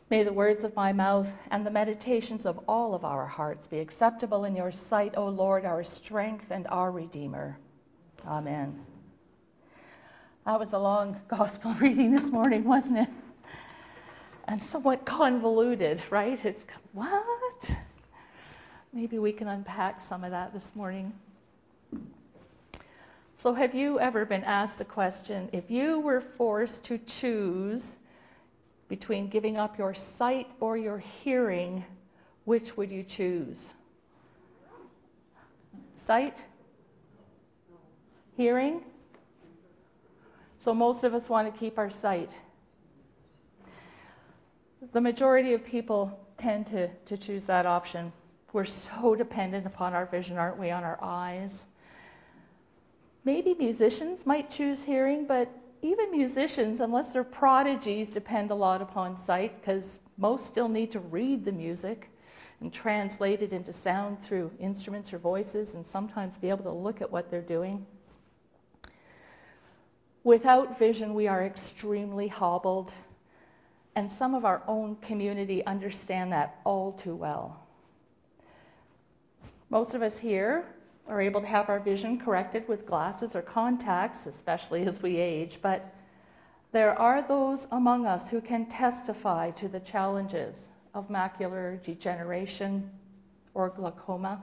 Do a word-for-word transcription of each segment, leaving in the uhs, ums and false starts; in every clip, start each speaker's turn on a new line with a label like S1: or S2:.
S1: May the words of my mouth and the meditations of all of our hearts be acceptable in your sight, O Lord, our strength and our Redeemer. Amen. That was a long gospel reading this morning, wasn't it? And somewhat convoluted, right? It's, what? Maybe we can unpack some of that this morning. So have you ever been asked the question, if you were forced to choose between giving up your sight or your hearing, which would you choose? Sight? Hearing? So most of us want to keep our sight. The majority of people tend to, to choose that option. We're so dependent upon our vision, aren't we, on our eyes? Maybe musicians might choose hearing, but even musicians, unless they're prodigies, depend a lot upon sight, because most still need to read the music and translate it into sound through instruments or voices, and sometimes be able to look at what they're doing. Without vision, we are extremely hobbled, and some of our own community understand that all too well. Most of us here are able to have our vision corrected with glasses or contacts, especially as we age, but there are those among us who can testify to the challenges of macular degeneration or glaucoma.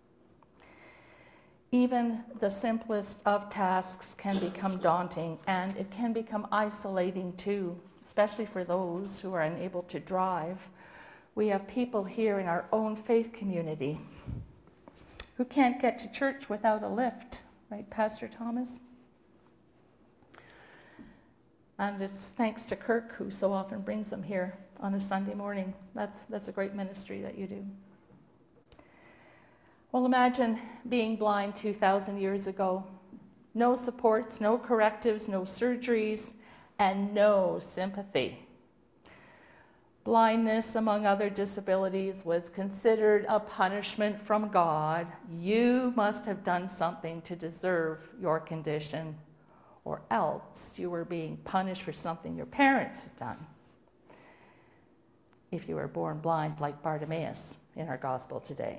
S1: Even the simplest of tasks can become daunting, and it can become isolating too, especially for those who are unable to drive. We have people here in our own faith community who can't get to church without a lift, right, Pastor Thomas? And it's thanks to Kirk, who so often brings them here on a Sunday morning. That's, that's a great ministry that you do. Well, imagine being blind two thousand years ago. No supports, no correctives, no surgeries, and no sympathy. Blindness, among other disabilities, was considered a punishment from God. You must have done something to deserve your condition, or else you were being punished for something your parents had done. If you were born blind like Bartimaeus in our gospel today.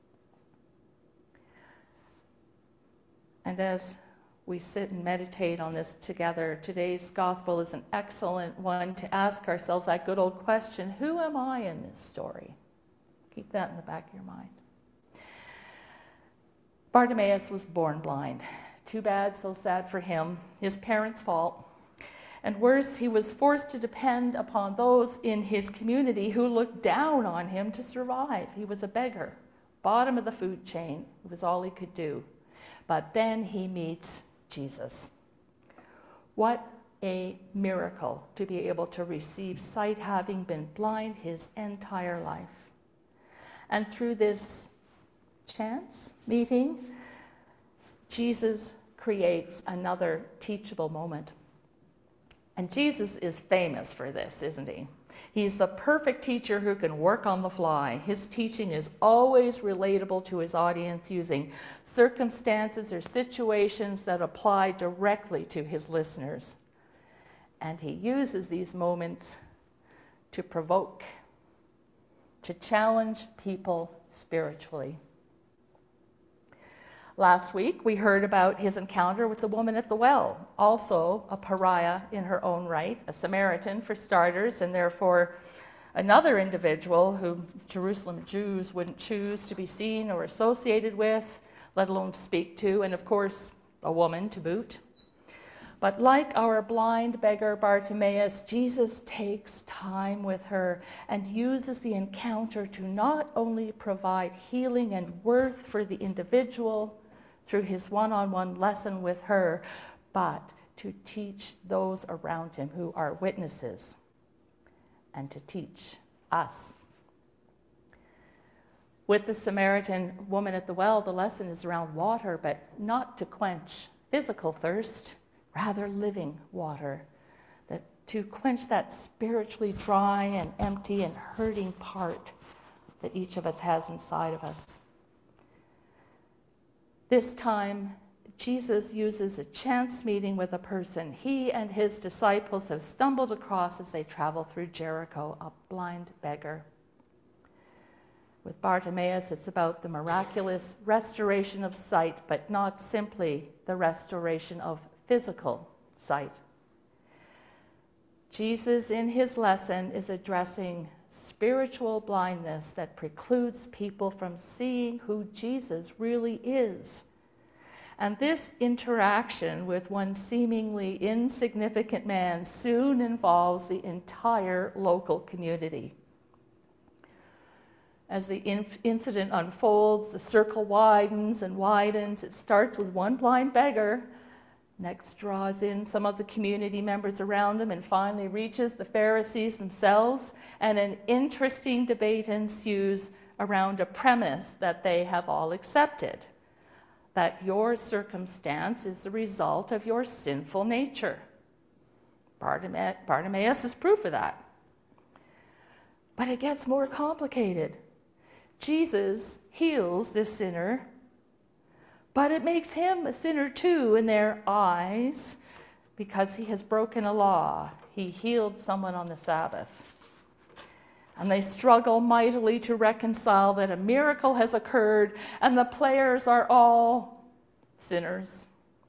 S1: And as we sit and meditate on this together, today's gospel is an excellent one to ask ourselves that good old question, who am I in this story? Keep that in the back of your mind. Bartimaeus was born blind. Too bad, so sad for him. His parents' fault. And worse, he was forced to depend upon those in his community who looked down on him to survive. He was a beggar, bottom of the food chain. It was all he could do. But then he meets Jesus. What a miracle to be able to receive sight, having been blind his entire life. And through this chance meeting, Jesus creates another teachable moment. And Jesus is famous for this, isn't he? He's the perfect teacher who can work on the fly. His teaching is always relatable to his audience, using circumstances or situations that apply directly to his listeners. And he uses these moments to provoke, to challenge people spiritually. Last week, we heard about his encounter with the woman at the well, also a pariah in her own right, a Samaritan for starters, and therefore another individual who Jerusalem Jews wouldn't choose to be seen or associated with, let alone speak to, and of course, a woman to boot. But like our blind beggar Bartimaeus, Jesus takes time with her and uses the encounter to not only provide healing and worth for the individual through his one-on-one lesson with her, but to teach those around him who are witnesses and to teach us. With the Samaritan woman at the well, the lesson is around water, but not to quench physical thirst, rather living water, that to quench that spiritually dry and empty and hurting part that each of us has inside of us. This time, Jesus uses a chance meeting with a person he and his disciples have stumbled across as they travel through Jericho, a blind beggar. With Bartimaeus, it's about the miraculous restoration of sight, but not simply the restoration of physical sight. Jesus, in his lesson, is addressing spiritual blindness that precludes people from seeing who Jesus really is. And this interaction with one seemingly insignificant man soon involves the entire local community. As the incident unfolds, the circle widens and widens. It starts with one blind beggar, next draws in some of the community members around him, and finally reaches the Pharisees themselves, and an interesting debate ensues around a premise that they have all accepted, that your circumstance is the result of your sinful nature. Bartima- Bartimaeus is proof of that. But it gets more complicated. Jesus heals this sinner, but it makes him a sinner too in their eyes because he has broken a law. He healed someone on the Sabbath. And they struggle mightily to reconcile that a miracle has occurred and the players are all sinners.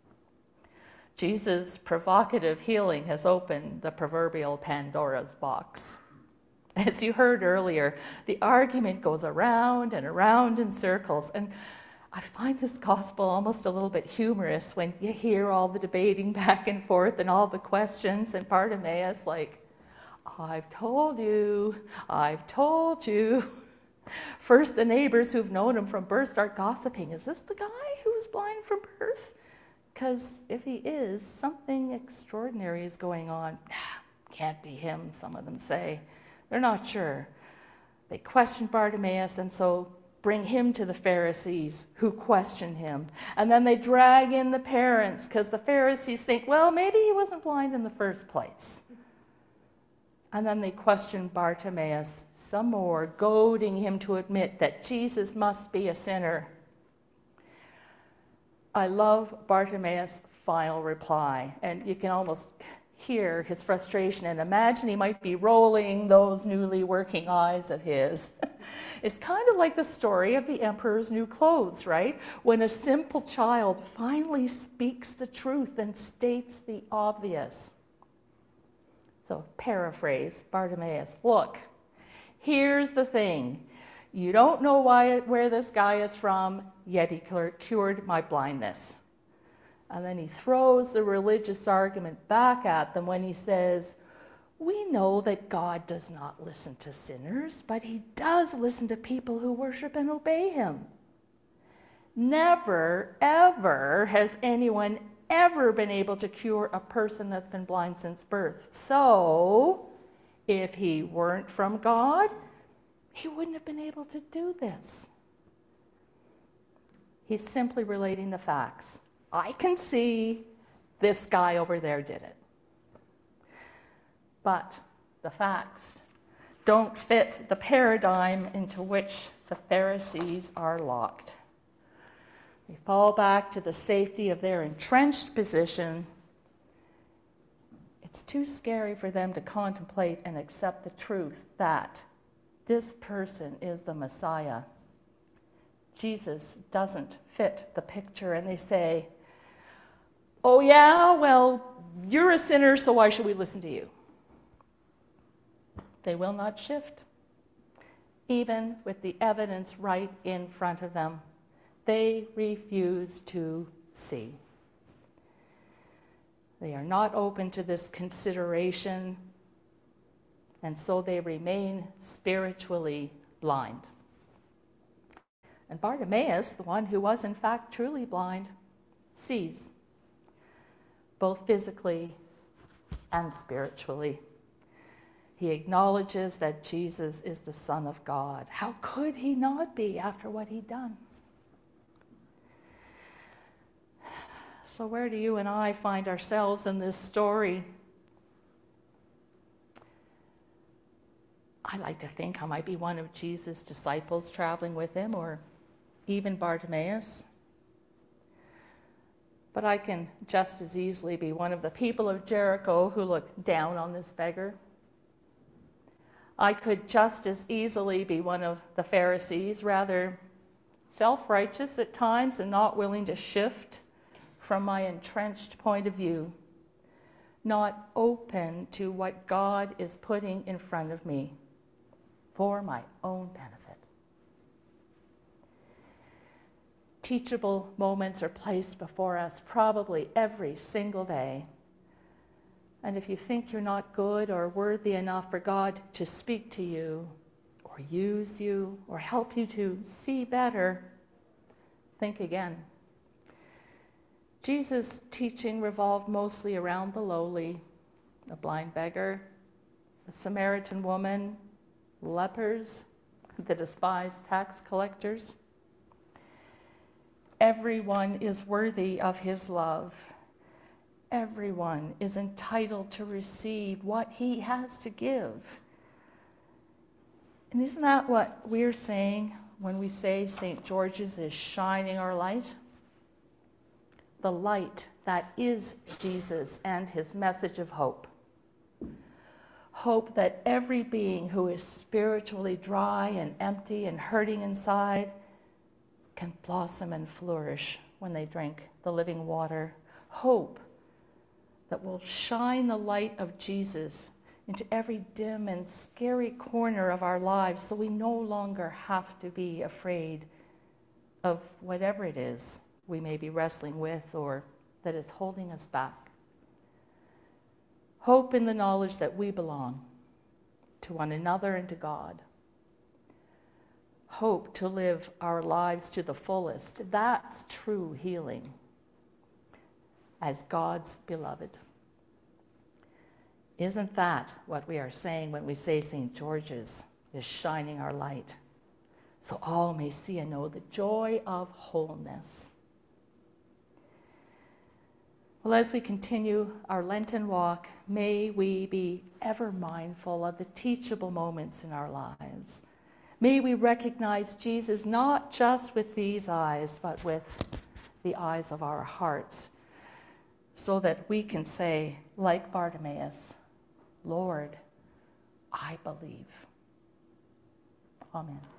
S1: Jesus' provocative healing has opened the proverbial Pandora's box. As you heard earlier, the argument goes around and around in circles. And I find this gospel almost a little bit humorous when you hear all the debating back and forth and all the questions, and Bartimaeus like, I've told you, I've told you. First, the neighbors who've known him from birth start gossiping. Is this the guy who was blind from birth? Because if he is, something extraordinary is going on. Can't be him, some of them say. They're not sure. They question Bartimaeus and so bring him to the Pharisees who question him. And then they drag in the parents because the Pharisees think, well, maybe he wasn't blind in the first place. And then they question Bartimaeus some more, goading him to admit that Jesus must be a sinner. I love Bartimaeus' final reply, and you can almost hear his frustration and imagine he might be rolling those newly working eyes of his. It's kind of like the story of the emperor's new clothes, right? When a simple child finally speaks the truth and states the obvious. So paraphrase Bartimaeus, look, here's the thing. You don't know why, where this guy is from, yet he cured my blindness. And then he throws the religious argument back at them when he says, we know that God does not listen to sinners, but he does listen to people who worship and obey him. Never, ever has anyone ever been able to cure a person that's been blind since birth. So, if he weren't from God, he wouldn't have been able to do this. He's simply relating the facts. I can see this guy over there did it. But the facts don't fit the paradigm into which the Pharisees are locked. They fall back to the safety of their entrenched position. It's too scary for them to contemplate and accept the truth that this person is the Messiah. Jesus doesn't fit the picture, and they say, oh yeah, well, you're a sinner, so why should we listen to you? They will not shift, even with the evidence right in front of them. They refuse to see. They are not open to this consideration, and so they remain spiritually blind. And Bartimaeus, the one who was in fact truly blind, sees, both physically and spiritually. He acknowledges that Jesus is the Son of God. How could he not be after what he'd done? So where do you and I find ourselves in this story? I like to think I might be one of Jesus' disciples traveling with him, or even Bartimaeus. But I can just as easily be one of the people of Jericho who look down on this beggar. I could just as easily be one of the Pharisees, rather self-righteous at times and not willing to shift from my entrenched point of view, not open to what God is putting in front of me for my own benefit. Teachable moments are placed before us probably every single day. And if you think you're not good or worthy enough for God to speak to you or use you or help you to see better, think again. Jesus' teaching revolved mostly around the lowly, the blind beggar, the Samaritan woman, lepers, the despised tax collectors. Everyone is worthy of his love. Everyone is entitled to receive what he has to give. And isn't that what we're saying when we say Saint George's is shining our light? The light that is Jesus and his message of hope. Hope that every being who is spiritually dry and empty and hurting inside can blossom and flourish when they drink the living water. Hope that will shine the light of Jesus into every dim and scary corner of our lives so we no longer have to be afraid of whatever it is we may be wrestling with or that is holding us back. Hope in the knowledge that we belong to one another and to God. Hope to live our lives to the fullest. That's true healing as God's beloved. Isn't that what we are saying when we say Saint George's is shining our light, so all may see and know the joy of wholeness? Well, as we continue our Lenten walk, may we be ever mindful of the teachable moments in our lives. May we recognize Jesus not just with these eyes, but with the eyes of our hearts, so that we can say, like Bartimaeus, Lord, I believe. Amen.